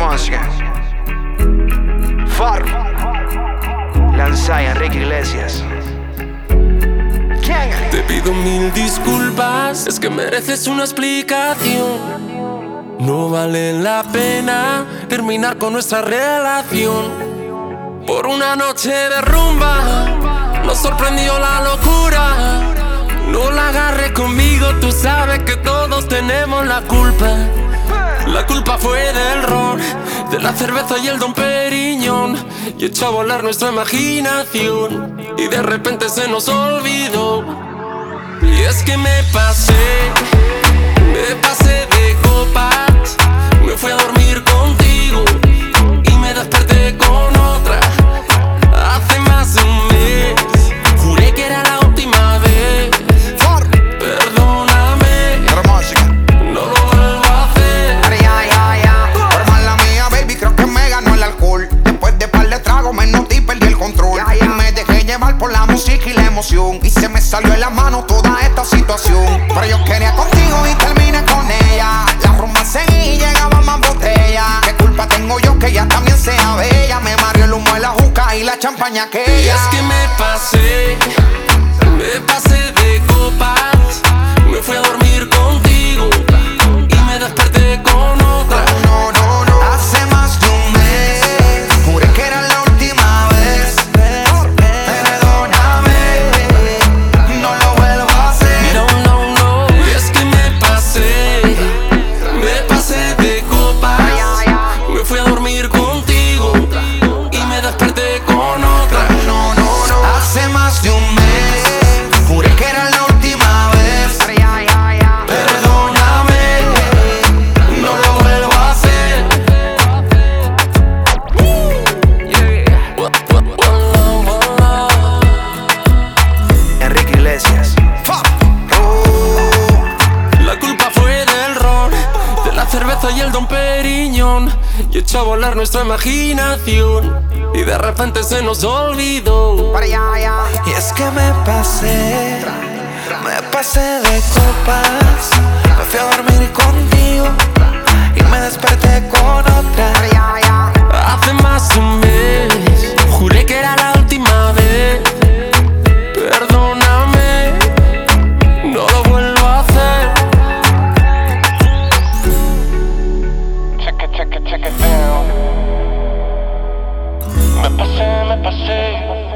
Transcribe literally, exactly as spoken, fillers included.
música. Far Lanzai, Enrique Iglesias. Te pido mil disculpas, es que mereces una explicación. No vale la pena terminar con nuestra relación. Por una noche de rumba nos sorprendió la locura. No la agarres conmigo, tú sabes que todos tenemos la culpa. La culpa fue del ron, de la cerveza y el Dom Periñón, y echó a volar nuestra imaginación, y de repente se nos olvidó. Y es que me pasé, me pasé de copas, me fui a dormir contigo y me desperté con otra. Hace más de un mes, juré que era la última vez. Perdóname, no lo vuelvo a hacer. Por mala mía, baby, creo que me ganó el alcohol. Después de par de tragos me noté y perdí el control. Y me dejé llevar por la música y la emoción, y se me salió de la mano toda esta situación. Pero yo quería contigo y terminé con ella. La rumba seguía y llegaba más botella. ¿Qué culpa tengo yo que ella también sea bella? Me mareó el humo de la juca y la champaña que ella. Y es que me pasé, me pasé de copas, me fui a dormir contigo y me desperté con otra. No, no, no, hace más de un mes juré que era la última vez. Perdóname, no lo vuelvo a hacer. No, no, no, y es que me pasé, me pasé de copas, me fui a dormir contigo y me desperté con otra. No, no, no, hace más de un mes juré que era la última vez. Perdóname, no lo vuelvo a hacer. Enrique Iglesias. La culpa fue del ron, de la cerveza y el Dom Periñón, y echó a volar nuestra imaginación, y de repente se nos olvidó. Y es que me pasé, me pasé de copas, me fui a dormir contigo y me desperté con otra. Hace más de un mes, juré que era la última vez. Perdóname, no lo vuelvo a hacer. Check it, check it, check it down. Me pasé, me pasé.